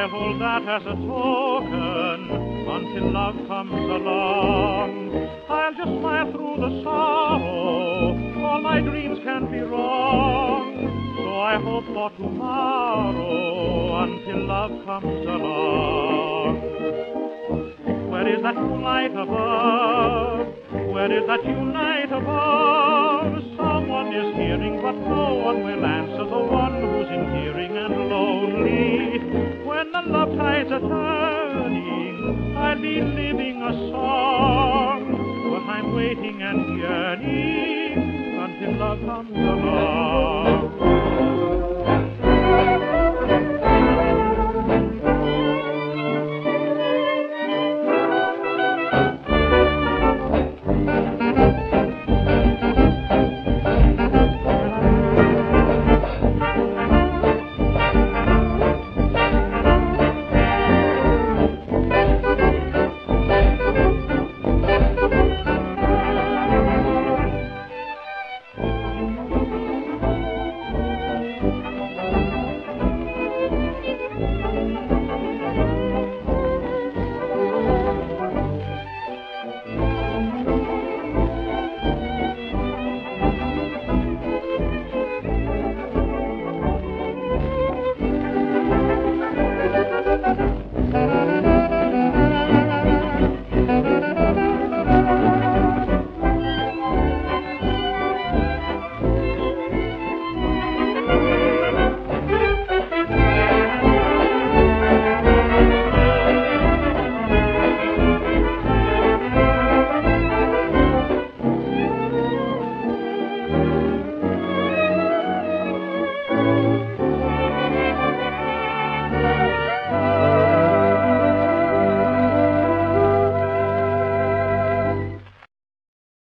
I'll hold that as a token until love comes along. I'll just smile through the sorrow, all my dreams can be wrong. So I hope for tomorrow until love comes along. Where is that moonlight above? Where is that light above? Someone is hearing, but no one will answer the one who's in hearing and lonely. When the love tides are turning, I'll be living a song, but I'm waiting and yearning until love comes along.